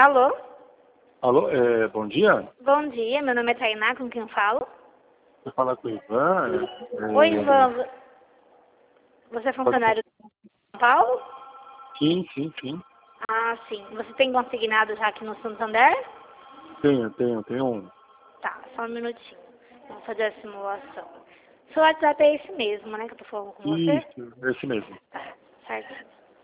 Alô? Alô, bom dia. Bom dia, meu nome é Tainá, com quem eu falo? Você fala com o Ivan? Oi, Ivan. Você é funcionário de São Paulo? Sim, sim, sim. Ah, sim. Você tem consignado já aqui no Santander? Tenho um. Tá, só um minutinho. Vamos fazer a simulação. Seu WhatsApp é esse mesmo, né, que eu tô falando com você? Isso, esse mesmo. Tá, certo.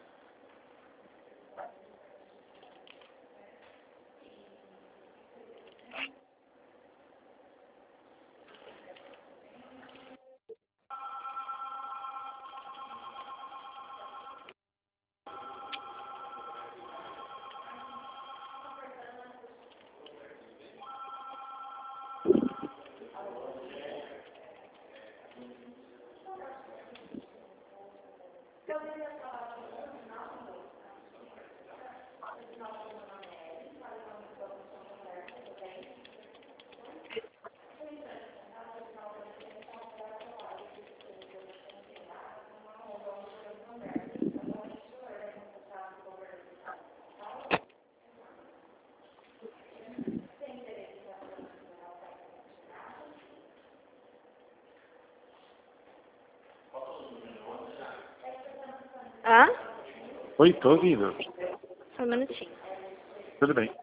Hã? Oi, tô ouvindo. Só um minutinho. Tudo bem.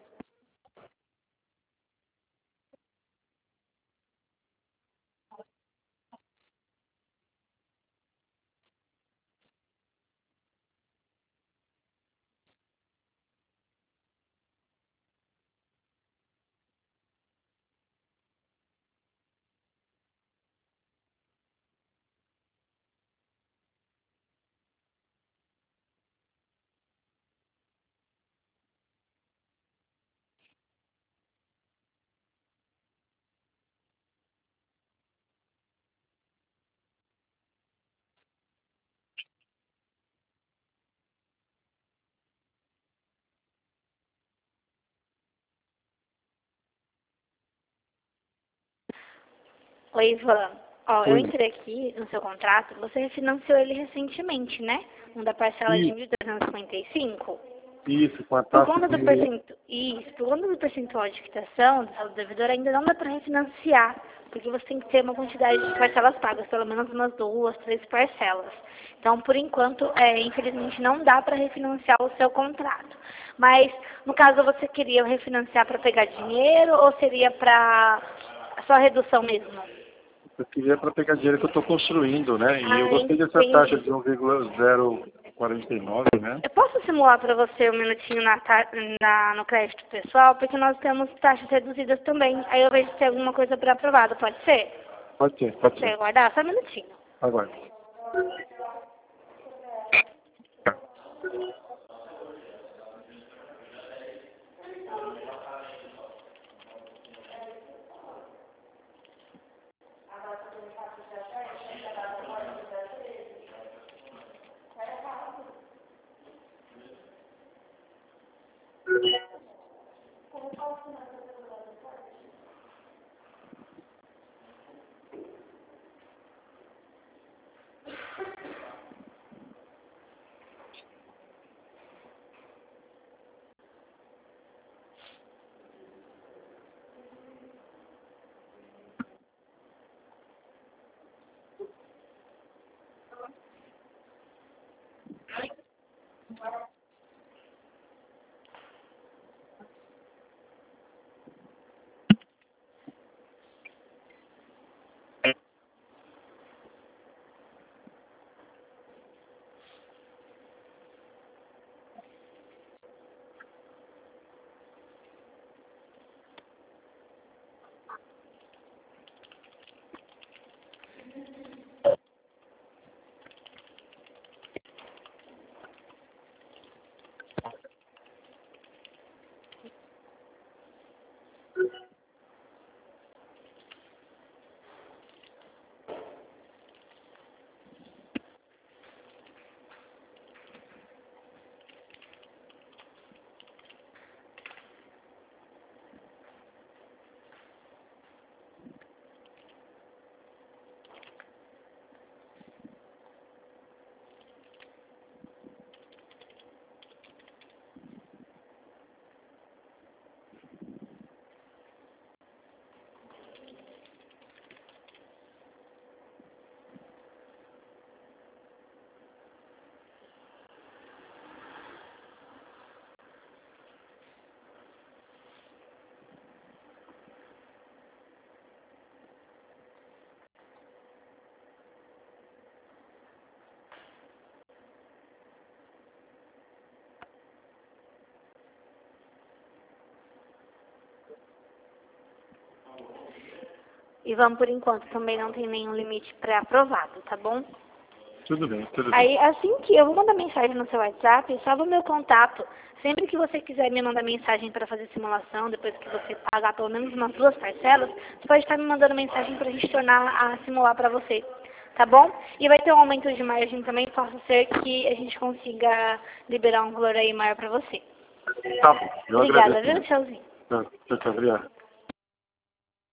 Oi, Ivan. Ó, eu Oi. entrei aqui no seu contrato, você refinanciou ele recentemente, né? Um da parcela de Isso, 1.255. isso, com a Por taxa conta do de... isso, por conta do percentual de quitação do saldo devedor, ainda não dá para refinanciar, porque você tem que ter uma quantidade de parcelas pagas, pelo menos umas 2, 3 parcelas. Então, por enquanto, infelizmente, não dá para refinanciar o seu contrato. Mas, no caso, você queria refinanciar para pegar dinheiro ou seria para só redução mesmo? Eu queria para pegar dinheiro que eu estou construindo, né? E eu Ah, gostei dessa taxa entendi. de 1,049, né? Eu posso simular para você um minutinho no crédito pessoal, porque nós temos taxas reduzidas também. Aí eu vejo se tem alguma coisa para aprovado, pode ser? Pode ser, pode Você ser. aguardar só um minutinho. Agora. Ivan, por enquanto, também não tem nenhum limite pré-aprovado, tá bom? Tudo bem, tudo bem. Aí, assim que eu vou mandar mensagem no seu WhatsApp, salva o meu contato. Sempre que você quiser me mandar mensagem para fazer simulação, depois que você pagar pelo menos umas 2 parcelas, você pode estar me mandando mensagem para a gente tornar a simular para você, tá bom? E vai ter um aumento de margem também, possa ser que a gente consiga liberar um valor aí maior para você. Tá bom, eu Obrigada, agradeço. viu? Tchauzinho. Tchau, tchau, obrigado.